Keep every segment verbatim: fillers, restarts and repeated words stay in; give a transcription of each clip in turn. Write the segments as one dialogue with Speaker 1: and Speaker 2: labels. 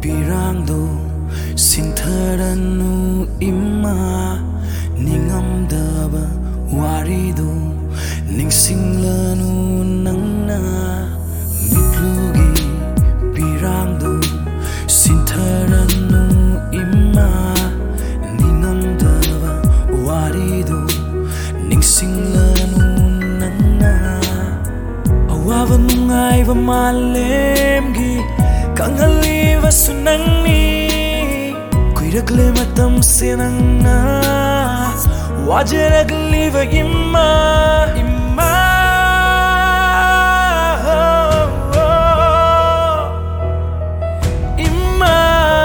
Speaker 1: pirangdo sintharanu ima ningamdaba warido ningsinglanu nangna mitlugi pirangdo sintharanu ima ningamdaba warido ningsinglanu nangna awaba nungaiba malemgi kanghaliba sunangni kuiragle matam senangna wajaragliba imma imma imma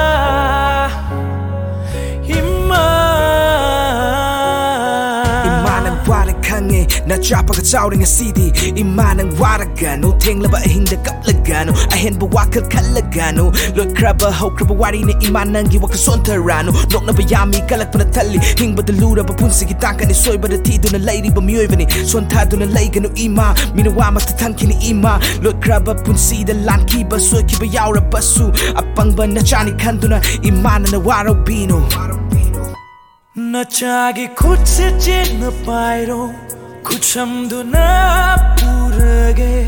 Speaker 1: imma imanang wala khange na chapa ka chawring city imanang waraga no thenglaba ahinda kaplaga no ahenba wakal khalaga no lot kraba ho kraba wari ne imanang gi wakal sontarano nokna bayami kalak pana thalli hingba de lura ba punsi gi takani soiba de tiduna lady ba mioivani sontaduna laiganu ima mina wama tathangkini ima lot kraba punsi de lanki ba soi ki ba yaura basu apang ba na chani khanduna imana na waro bino na chagi khut se chen na pairo kuchamduna purage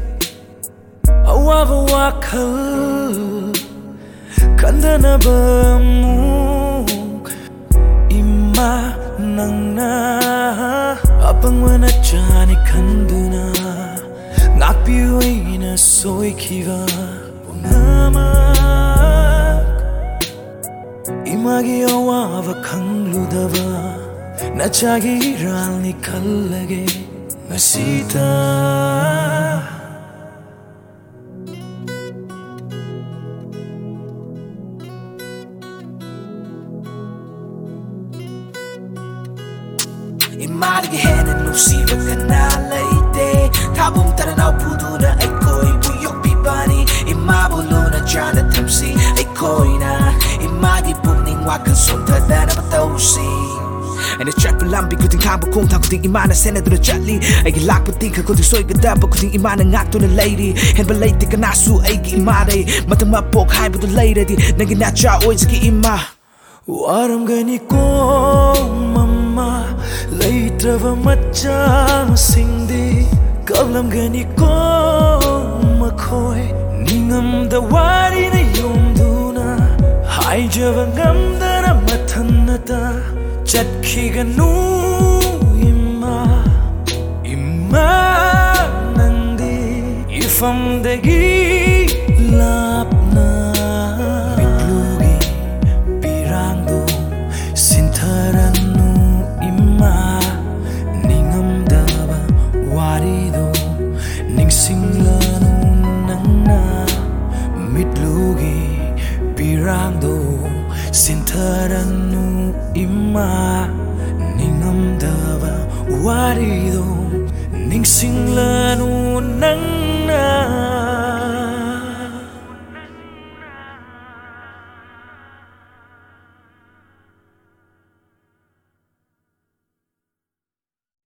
Speaker 1: awava wakal kandana bamu imma nangna apangwana chani kanduna ngakpiuina soikiva nama imagi awava kangludava nachagi ralni kallage masita imarigi hena nusiba kana leite tabung taranau puduna aikoi buyok bibani imabuluna jana thamsi aikoina imagi pumning wakan sontadana batausi and the trap lambi kuting thamba kong thang kuting imana sena duna chatli aigi lak puting ka kuting soi gada ba kuting imana ngak tuna lady hen ba lady kana su aigi imare matang mapok hai bu lady di nangi na cha oi zaki ima waram gani ko mama leitrava machang singdi kablam gani ko makhoi ningam da wari na yomduna hai javangam dana mathanata chatkiganu imma imma nandi ifamdagi lapna mitlugi pirangdo sintharanu imma ningamdaba warido ningsinglanu nangna mitlugi pirangdo sintharanu imma ningamdaba warido ningsinglanu nang